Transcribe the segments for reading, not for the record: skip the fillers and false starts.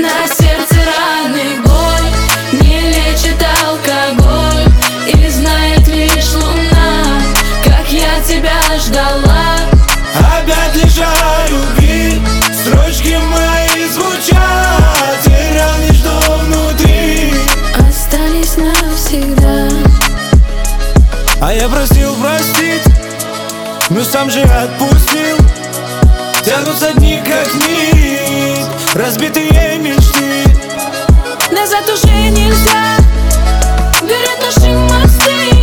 На сердце раны боль, не лечит алкоголь, и знает лишь луна, как я тебя ждала. Опять лишаю любви, строчки мои звучат, и раны, что внутри, остались навсегда. а я просил простить, но сам же отпустил. Тянутся дни как нить, разбитые мечты. Назад уже нельзя, горят наши мосты.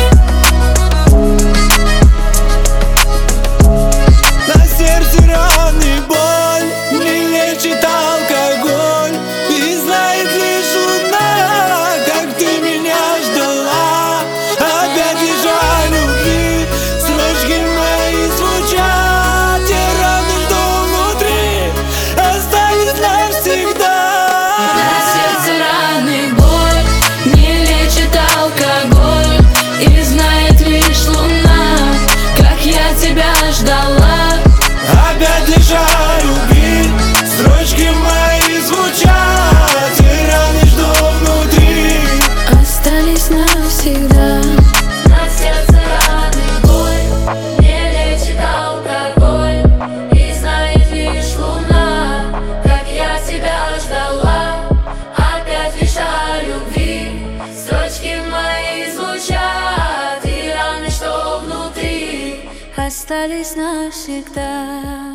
На сердце раны боль, не лечит алкоголь, и знает лишь луна, как ты меня ждала. Опять лишь любви, строчки мои звучат, те раны, что внутри, остались навсегда. На сердце раны боль, не лечит алкоголь, и знает лишь луна, как я тебя ждала. Опять лишаю любви, строчки мои звучат, те раны, что внутри, Остались навсегда. На сердце раны боль, не лечит алкоголь, и знает лишь луна, как я тебя ждала. Опять лишаю любви, строчки мои звучат, и раны, что внутри, остались навсегда.